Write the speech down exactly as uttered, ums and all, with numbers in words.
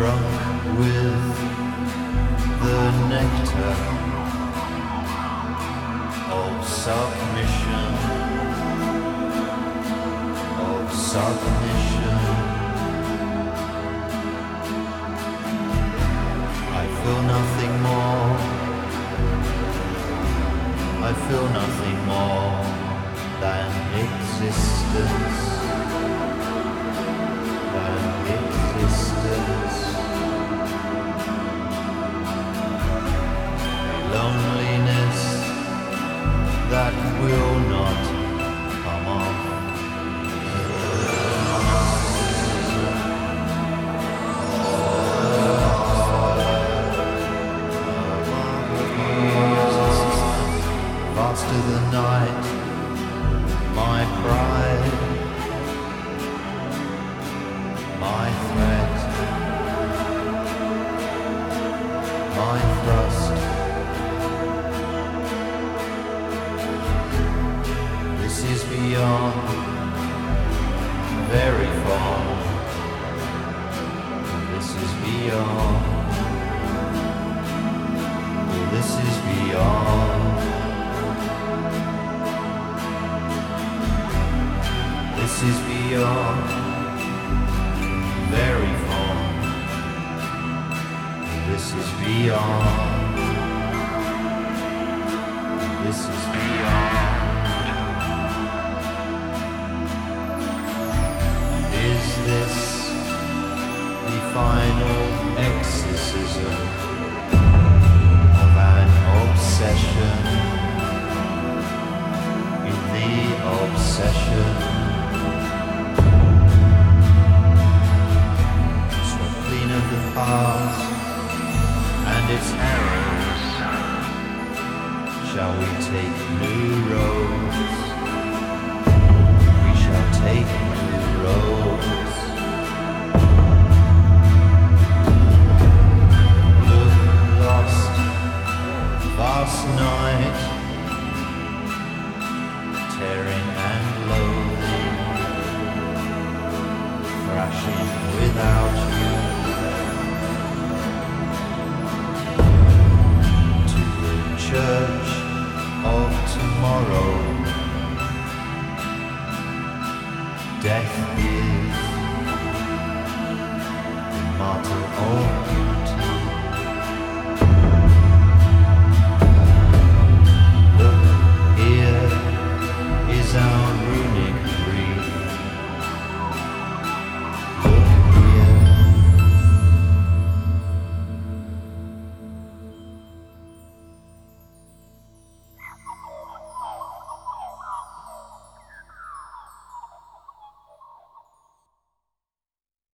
drunk with the nectar of submission, of submission. I feel nothing more, I feel nothing more than existence, than existence. Loneliness that will not come off. Faster than night, my pride, my threat, my thrust. This is beyond, very far. This is beyond. This is beyond. This is beyond, very far. This is beyond. This is beyond. Is this the final exorcism of an obsession? In the obsession, the past and its errors, shall we take new roads? We shall take new roads. Look lost, vast night, tearing and loathing, thrashing without you. Church of tomorrow, death is the martyr of